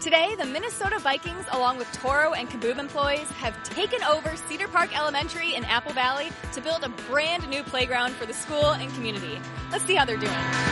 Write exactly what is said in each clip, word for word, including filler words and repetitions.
Today, the Minnesota Vikings, along with Toro and Kaboom employees, have taken over Cedar Park Elementary in Apple Valley to build a brand new playground for the school and community. Let's see how they're doing.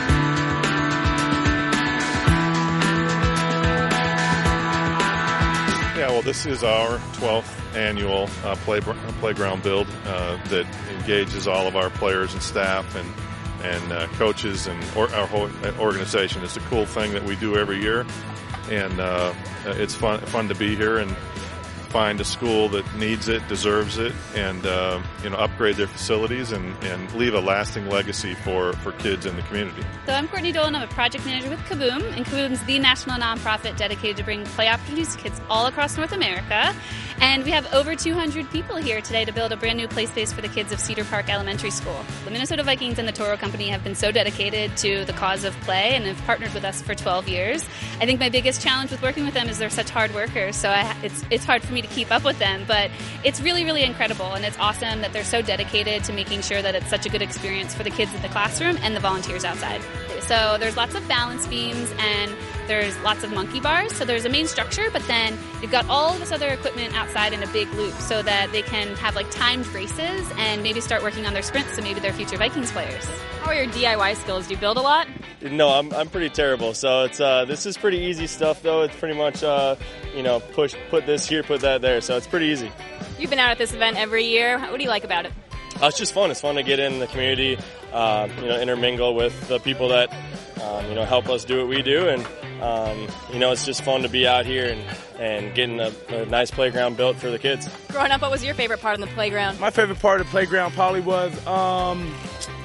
Yeah, well, this is our twelfth annual uh, play, playground build uh, that engages all of our players and staff and and uh, coaches and or, our whole organization. It's a cool thing that we do every year, and uh, it's fun fun to be here and find a school that needs it, deserves it, and uh, you know, upgrade their facilities and, and leave a lasting legacy for, for kids in the community. So I'm Courtney Dolan. I'm a project manager with Kaboom, and Kaboom's the national nonprofit dedicated to bring play opportunities to kids all across North America. And we have over two hundred people here today to build a brand new play space for the kids of Cedar Park Elementary School. The Minnesota Vikings and the Toro Company have been so dedicated to the cause of play and have partnered with us for twelve years. I think my biggest challenge with working with them is they're such hard workers, so I, it's it's hard for me to keep up with them, but it's really, really incredible, and it's awesome that they're so dedicated to making sure that it's such a good experience for the kids in the classroom and the volunteers outside. So there's lots of balance beams and there's lots of monkey bars. So there's a main structure, but then you've got all this other equipment outside in a big loop so that they can have like timed races and maybe start working on their sprints, so maybe they're future Vikings players. How are your D I Y skills? Do you build a lot? No, I'm I'm pretty terrible. So it's uh, this is pretty easy stuff though. It's pretty much uh, you know push put this here, put that there. So it's pretty easy. You've been out at this event every year. What do you like about it? Uh, it's just fun. It's fun to get in the community, uh, you know, intermingle with the people that um, you know help us do what we do, and um, you know it's just fun to be out here and, and getting a, a nice playground built for the kids. Growing up, what was your favorite part of the playground? My favorite part of the playground probably was um,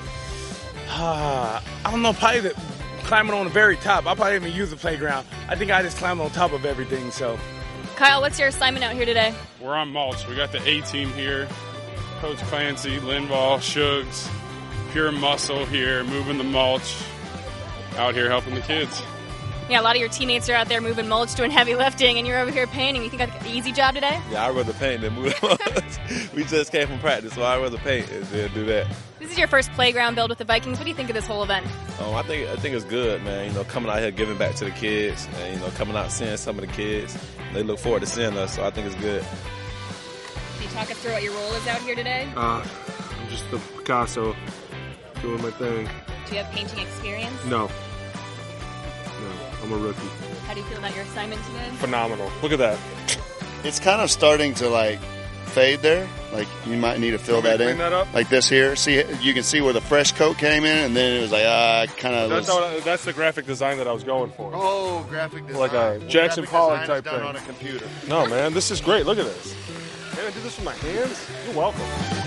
uh, I don't know, probably the, climbing on the very top. I probably didn't even use the playground. I think I just climbed on top of everything. So, Kyle, what's your assignment out here today? We're on mulch. We got the A team here. Coach Clancy, Linval, Shugs, Pure Muscle here, moving the mulch, out here helping the kids. Yeah, a lot of your teammates are out there moving mulch, doing heavy lifting, and you're over here painting. You think that's an easy job today? Yeah, I'd rather paint than move mulch. We just came from practice, so I'd rather paint than do that. This is your first playground build with the Vikings. What do you think of this whole event? Um, I think I think it's good, man. You know, coming out here giving back to the kids, and you know, coming out seeing some of the kids. They look forward to seeing us, so I think it's good. Can you talk us through what your role is out here today? Uh, I'm just the Picasso doing my thing. Do you have painting experience? No. No, I'm a rookie. How do you feel about your assignment today? Phenomenal. Look at that. It's kind of starting to like fade there. Like you might need to fill that in. That up? Like this here. See, you can see where the fresh coat came in, and then it was like ah, uh, kind of. That's, was... that's the graphic design that I was going for. Oh, graphic design. Like a Jackson Pollock type done thing. on a computer. No, man, this is great. Look at this. Can I do this with my hands? You're welcome.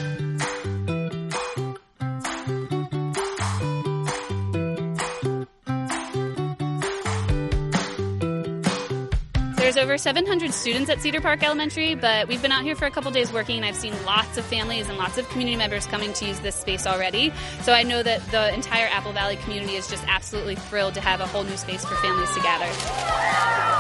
There's over seven hundred students at Cedar Park Elementary, but we've been out here for a couple days working, and I've seen lots of families and lots of community members coming to use this space already. So I know that the entire Apple Valley community is just absolutely thrilled to have a whole new space for families to gather.